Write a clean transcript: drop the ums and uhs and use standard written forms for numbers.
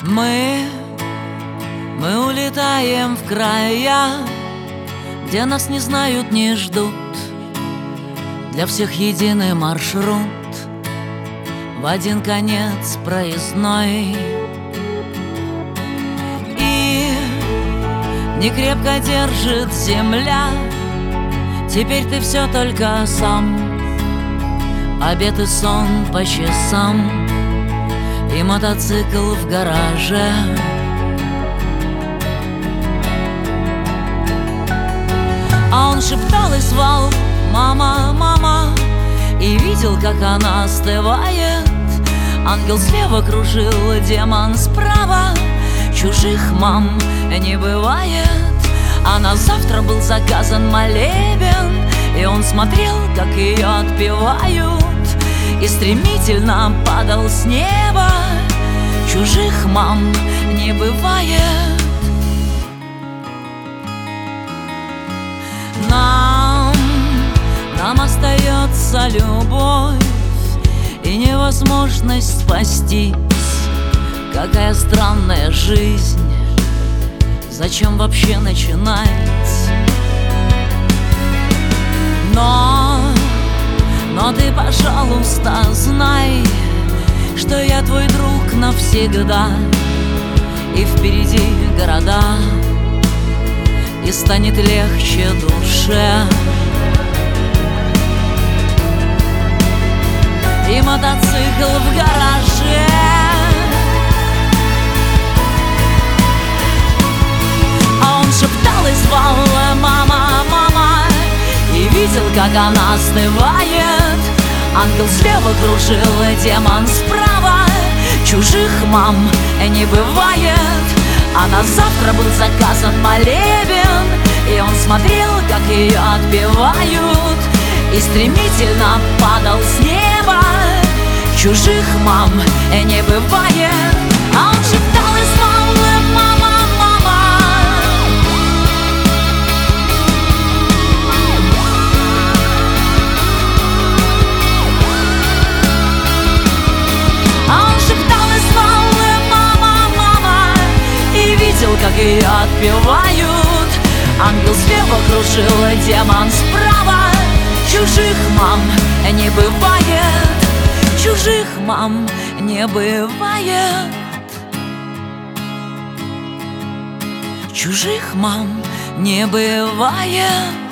Мы улетаем в края, где нас не знают, не ждут. Для всех единый маршрут, в один конец проездной. И не крепко держит земля, теперь ты все только сам. Обед и сон по часам, и мотоцикл в гараже. А он шептал и звал: мама, мама, и видел, как она остывает. Ангел слева кружил, демон справа. Чужих мам не бывает. А на завтра был заказан молебен, и он смотрел, как ее отпевают, и стремительно падал с неба. Чужих мам не бывает. Нам остается любовь и невозможность спастись. Какая странная жизнь, зачем вообще начинать? Но ты, пожалуйста, знай, что я твой друг навсегда. И впереди города, и станет легче душе. И мотоцикл в гараже. А он шептал и звал: мама, мама, и видел, как она остывает. Ангел слева кружил, демон справа. Чужих мам не бывает. А на завтра был заказан молебен, и он смотрел, как ее отпевают, и стремительно падал с неба. Чужих мам не бывает. А он шептал и звал: мама, мама. А он шептал и звал: мама, мама, и видел, как ее отпевают. Ангел слева кружил, демон справа. Чужих мам не бывает. Чужих мам не бывает. Чужих мам не бывает.